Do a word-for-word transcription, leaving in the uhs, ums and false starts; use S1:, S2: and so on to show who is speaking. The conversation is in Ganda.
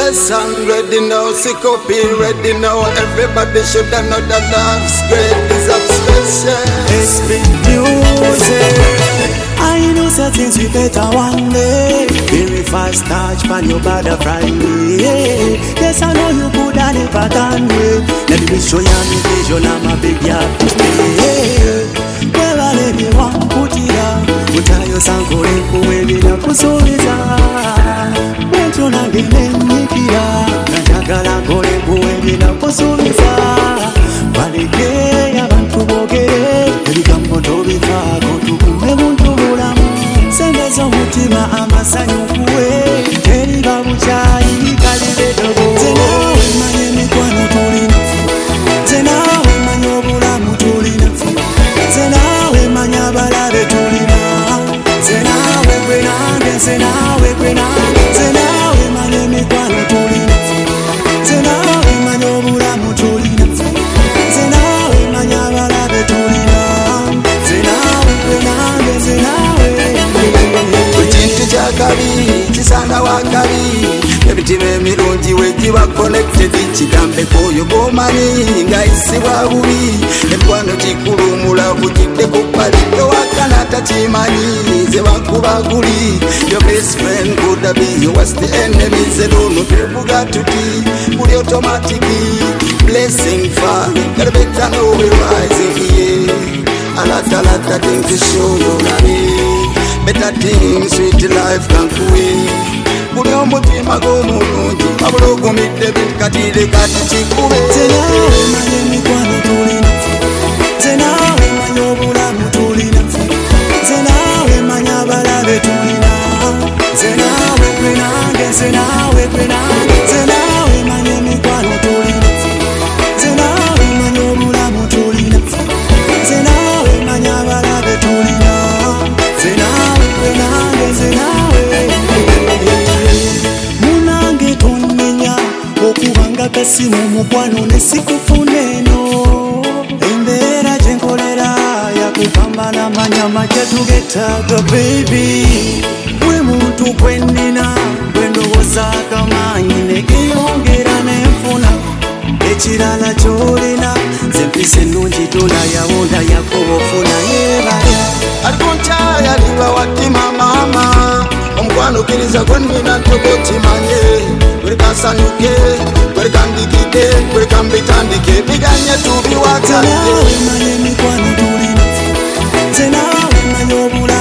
S1: blessed and ready now. Sick up here ready now. Everybody should know that love's great is obsession.
S2: It's been music. I know certain things we better one day. Very fast touch pan your body Friday. Yes, I know you could have never done it. Let me show you my vision. I'm a big yard to stay. Never let me walk put it down. Put your sanko in kuwe na kusuliza. Wento na gene nikira. Najagala kore kuwe na kusuliza. Balike ya bantu bogere. Ebigambo tobifa kotukume muntu bulamu. Sengezo mutima amasanyu kuwe. Teri babuchayi kalile dogo. Zenawe manye mikwano tulina. Zenawe manye obulamu tulina. Zenawe manye abalabe tulina. Zenawe gwe nange, zenawe gwe nange. Zenawe manye mikwano tulina. Zenawe manye obulamu tulina. Zenawe manye abalabe tulina. Zenawe gwe nange, zenawe.
S1: Chintu cha kabi, chisana wa kabi. Ebitimu emirungi wegiba connected. Kigambe koyo gomanyi nga isi wa bubi. Ekwano kikulu mulavu kiddeko palito wakana takimanyi. Ze bakuba guli. Your best friend could be your worst enemy. Zerono tebuga tuti. Buli automatic. Blessing far. Gotta better know we rising here. A lot, a lot of things to show you now. Better things, sweet life can kuwe. Buli omutima gw'omulungi wabula ogumidde bikatire kati kikuwe.
S2: Zenawe manye mikwano tulina. Zenawe manye obulamu tulina. Zenawe manye abalabe tulina. Zenawe gwe nange, zenawe gwe nange. Zenawe manye mikwano tulina. Zenawe manye obulamu tulina. Zenawe manye abalabe tulina. Zenawe gwe nange, zenawe. Munange tonmenya okubanga kasimu mukwano ne sikufuneno. Embeera gye nkolera yakupambana manya make tugetaga baby. Buli muntu gwe nnina gwe ndowoozaako amaanyi ne geeyongera n'enfuna. Ekirala ky'olina nze mpisa ennungi tunayawonda yakobofuna yeebale.
S1: Alikunchaya liba watima mama. Omukwano kiriza gwe nnina tokokimanye. Buli kasanyuke, buli kandikide, buli kambitandike. Biganye tubiwatanye.
S2: Zenawe manye mikwano tulina. Zenawe manye obulamu